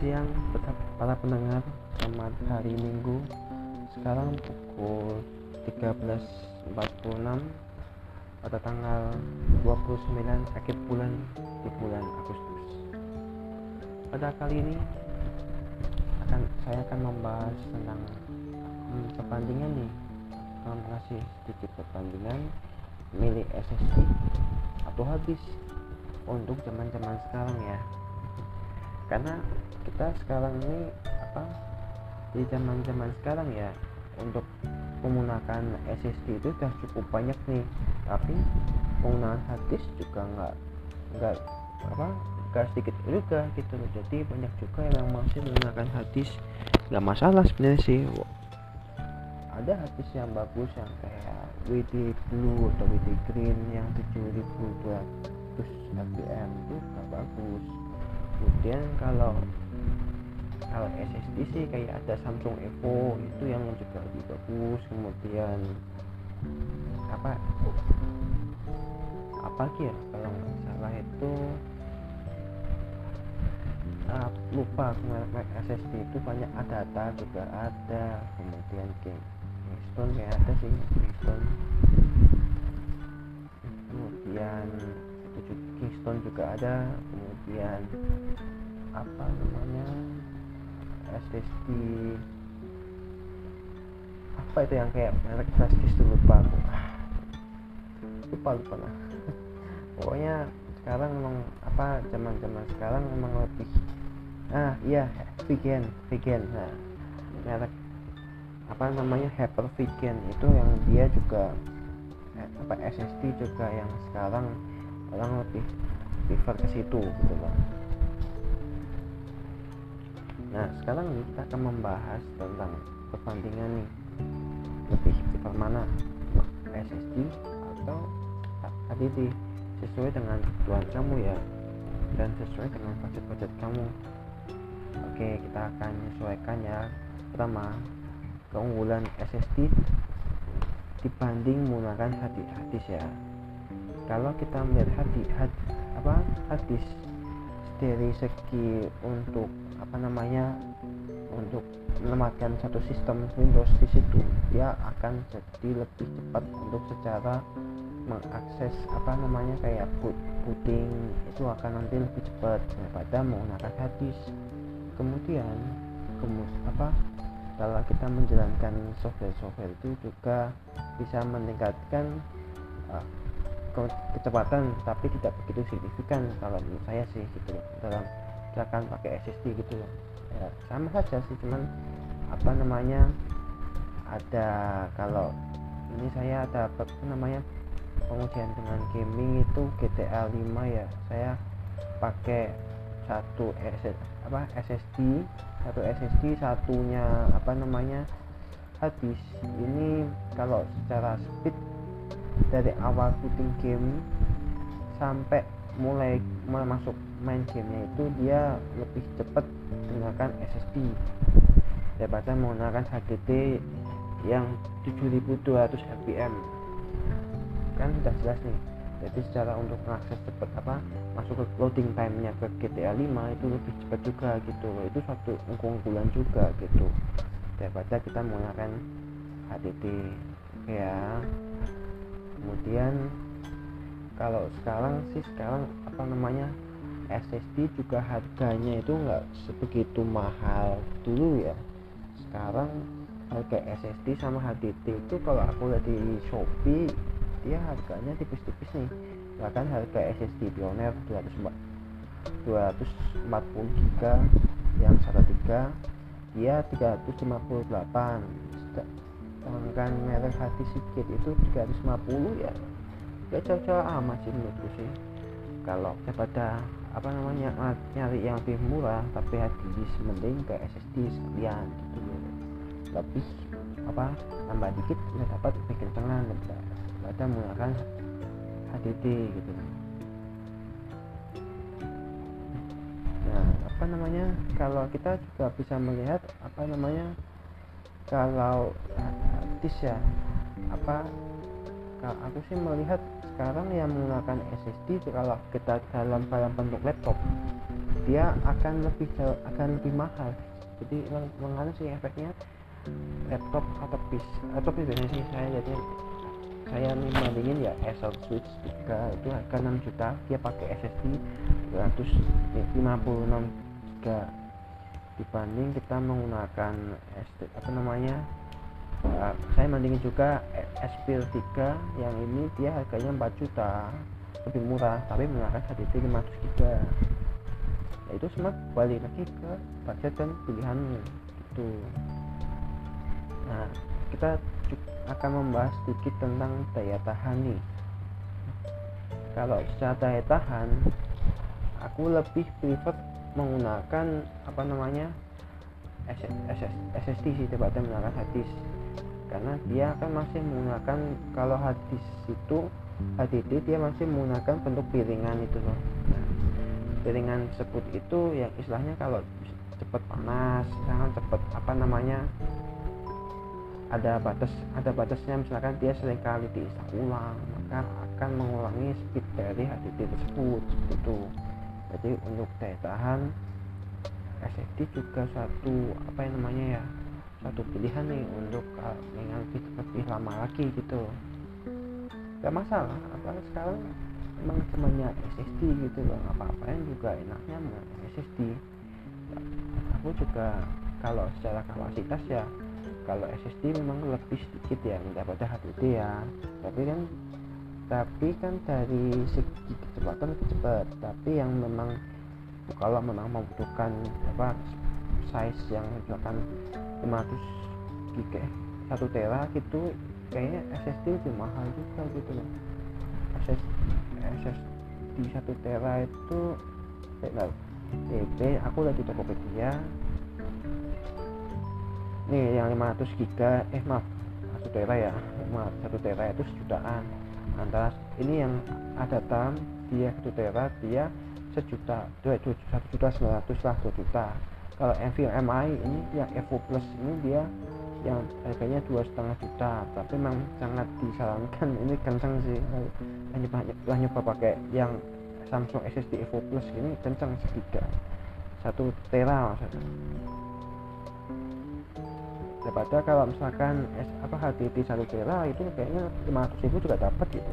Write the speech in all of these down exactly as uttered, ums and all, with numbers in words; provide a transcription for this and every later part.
siang para pendengar, selamat hari Minggu. Sekarang pukul tiga belas empat puluh enam pada tanggal dua puluh sembilan akhir bulan di bulan Agustus. Pada kali ini akan saya akan membahas tentang hmm, perbandingan nih, akan kasih sedikit perbandingan milih S S D atau hadis untuk zaman-zaman sekarang ya. Karena kita sekarang ini apa di zaman-zaman sekarang ya, untuk menggunakan S S D itu sudah cukup banyak nih, tapi penggunaan hadis juga nggak nggak apa nggak sedikit juga gitu. Jadi banyak juga yang masih menggunakan hadis, nggak masalah sebenarnya sih. Ada hadis yang bagus yang kayak W D Blue atau W D Green yang tujuh ribu dua ratus R P M itu nggak bagus. Kemudian kalau kalau S S D sih kayak ada Samsung Evo itu yang juga lebih bagus. Kemudian apa apa lagi ya, kalau nggak salah itu uh, lupa merek S S D itu banyak, ada data juga ada. Kemudian Kingston kayak ada sih Kingston. Kemudian itu Kingston juga ada. Kemudian apa namanya S S D apa itu yang kayak merek flash disk, lupa aku lupa lupa lah pokoknya sekarang memang apa zaman-zaman sekarang memang lebih ah iya Vegan Vegan nah merek apa namanya Hyper Vegan itu yang dia juga apa S S D juga yang sekarang orang lebih prefer ke situ gitu loh. Nah sekarang kita akan membahas tentang perbandingan nih, lebih prefer mana, S S D atau H D D, sesuai dengan kebutuhan kamu ya, dan sesuai dengan budget-budget kamu. Oke, kita akan menyesuaikan ya. Pertama, keunggulan S S D dibanding menggunakan hadis ya. Kalau kita melihat hadis apa hadis dari segi untuk apa namanya untuk menempatkan satu sistem Windows di situ, dia akan jadi lebih cepat untuk secara mengakses apa namanya kayak boot, booting itu akan nanti lebih cepat daripada menggunakan hadis. Kemudian kemus apa kalau kita menjalankan software-software itu juga bisa meningkatkan uh, kecepatan, tapi tidak begitu signifikan kalau menurut saya sih gitu loh, dalam misalkan pakai S S D gitu loh ya, sama saja sih, cuman apa namanya ada kalau ini saya ada apa namanya pengujian dengan gaming itu G T A lima ya, saya pakai satu S, apa S S D satu S S D satunya apa namanya hadis. Ini kalau secara speed dari awal booting game sampai mulai mulai masuk main gamenya itu dia lebih cepat menggunakan S S D daripada menggunakan H D D yang tujuh ribu dua ratus R P M. Kan sudah jelas nih. Jadi secara untuk mengakses cepat apa masuk ke loading time-nya ke G T A lima itu lebih cepat juga gitu. Itu suatu keunggulan juga gitu daripada kita menggunakan H D D ya. Kemudian kalau sekarang sih sekarang apa namanya S S D juga harganya itu nggak sebegitu mahal dulu ya. Sekarang harga S S D sama H D D itu kalau aku lihat di Shopee dia harganya tipis-tipis nih. Bahkan harga S S D Pioneer dua ratus empat puluh giga yang satu tiga dia tiga ratus lima puluh delapan, sedangkan merek H D Seagate itu tiga ratus lima puluh ya. Ya jauh-jauh amat sih menurutku sih. Kalau daripada apa namanya nyari yang lebih murah tapi hadis, mending ke S S D sekalian gitu loh. Lebih apa tambah dikit udah dapat lebih kencengan daripada menggunakan H D D gitu. Nah apa namanya kalau kita juga bisa melihat apa namanya kalau hadis ya, apa kalau aku sih melihat sekarang yang menggunakan S S D kalau kita dalam dalam bentuk laptop dia akan lebih akan lebih mahal. Jadi mengenai sih efeknya laptop atau P C atau P C biasanya sih saya jadi saya bandingin ya Acer Switch tiga itu harga enam juta, dia pakai S S D dua ratus lima puluh enam giga dibanding kita menggunakan S D apa namanya uh, saya bandingin juga Aspire tiga yang ini dia harganya empat juta, lebih murah tapi menggunakan H D D lima ratus giga. Ya itu semua balik lagi ke budget dan pilihanmu gitu. Nah, kita akan membahas sedikit tentang daya tahan nih. Kalau secara daya tahan, aku lebih prefer menggunakan apa namanya S S D sih daripada menggunakan hard disk, karena dia akan masih menggunakan, kalau hard disk itu H D D dia masih menggunakan bentuk piringan itu loh. Nah, piringan tersebut itu yang istilahnya kalau cepat panas, jangan cepat apa namanya ada batas ada batasnya, misalkan dia seringkali diinstal ulang maka akan mengurangi speed dari H D D tersebut seperti itu. Jadi untuk daya tahan S S D juga satu apa yang namanya ya satu pilihan nih untuk uh, yang lebih, lebih lama lagi gitu. Gak masalah, apalagi sekarang emang semuanya S S D gitu loh, apa-apain juga enaknya menggunakan S S D. Ya, aku juga kalau secara kapasitas ya kalau S S D memang lebih sedikit ya daripada H D D ya, tapi kan tapi kan dari segi kecepatan lebih cepat. Tapi yang memang kalau memang membutuhkan apa size yang misalkan lima ratus giga satu tera gitu, kayaknya S S D lebih mahal juga gitu loh. S S D satu tera itu eh, D P aku lagi Tokopedia nih yang lima ratus giga eh maaf satu tera ya, maaf satu tera itu sejutaan. Antara ini yang ada tam dia satu tera dia sejuta dua satu juta sembilan ratus lah, dua juta. Kalau NVMe ini yang Evo Plus ini dia yang harganya dua setengah juta, tapi memang sangat disarankan ini kencang sih. Hanya hanya nyoba pakai yang Samsung S S D Evo Plus ini kencang segiga satu tera maksudnya. Daripada kalau misalkan S, apa H D D satu tera itu kayaknya lima ratus ribu juga dapat gitu.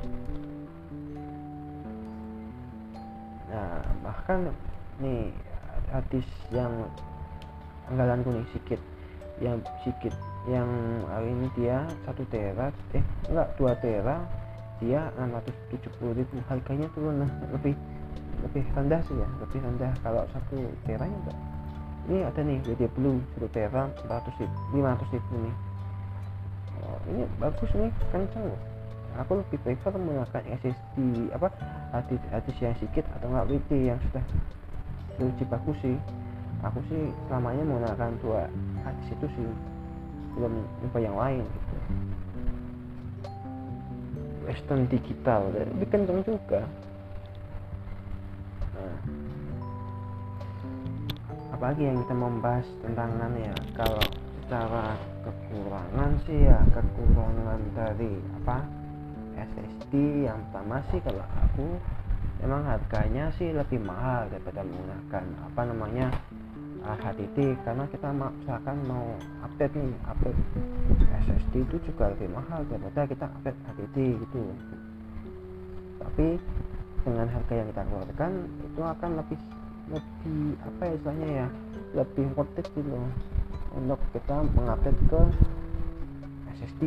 Nah bahkan nih hadis yang anggalanku nih sedikit yang sedikit yang hari ini dia satu tera eh enggak dua tera dia enam ratus tujuh puluh ribu, harganya turun lebih lebih rendah sih ya, lebih rendah kalau satu teranya enggak. Ini ada nih W D Blue satu tera empat ratus ribu, lima ratus ribu nih. Oh, ini bagus nih, kenceng loh. Aku lebih prefer menggunakan S S D apa hadis hadis yang sedikit atau enggak W D yang sudah lebih bagus sih. Aku sih selamanya menggunakan dua hadis itu sih, belum nyoba yang lain gitu. Western digital lebih kenceng juga. Nah, apalagi yang kita membahas tentang ya, kalau secara kekurangan sih ya kekurangan dari apa S S D yang pertama sih kalau aku memang harganya sih lebih mahal daripada menggunakan apa namanya H D D, karena kita misalkan mau update nih update S S D itu juga lebih mahal daripada kita update H D D gitu. Tapi dengan harga yang kita keluarkan itu akan lebih lebih apa ya istilahnya ya lebih worth it gitu untuk kita mengupdate ke S S D.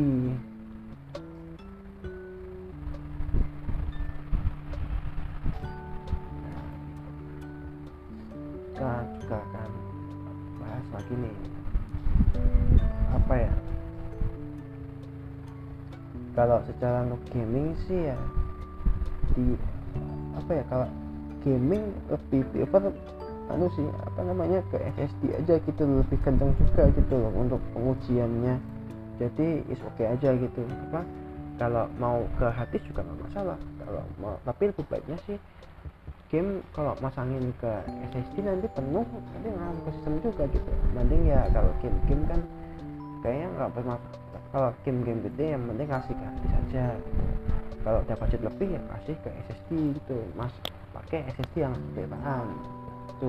Kita juga akan bahas lagi nih apa ya, kalau secara untuk gaming sih ya di apa ya kalau gaming lebih prefer anu sih apa namanya ke S S D aja gitu, lebih kencang juga gitu loh untuk pengujiannya, jadi is oke okay aja gitu. Apa kalau mau ke harddisk juga nggak masalah kalau mau, tapi lebih baiknya sih game kalau masangin ke S S D nanti penuh nanti ngaruh ke sistem juga gitu. Mending ya kalau game-game kan kayaknya nggak bermasalah, kalau game-game gede yang penting kasih ke harddisk aja gitu. Kalau ada budget lebih ya kasih ke S S D gitu, mas pakai S S D yang teraan itu gitu.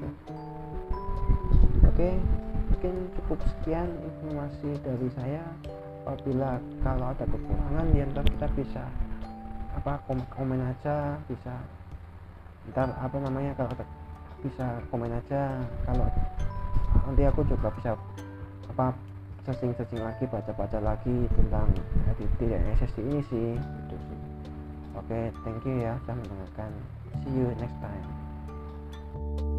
Oke, mungkin cukup sekian informasi dari saya. Apabila kalau ada kekurangan ya ntar kita bisa apa komen, komen aja, bisa ntar apa namanya kalau ada, bisa komen aja. Kalau nanti aku juga bisa apa searching-searching lagi, baca-baca lagi tentang H D D dan S S D ini sih gitu sih. Oke, thank you ya sudah mendengarkan. See you next time.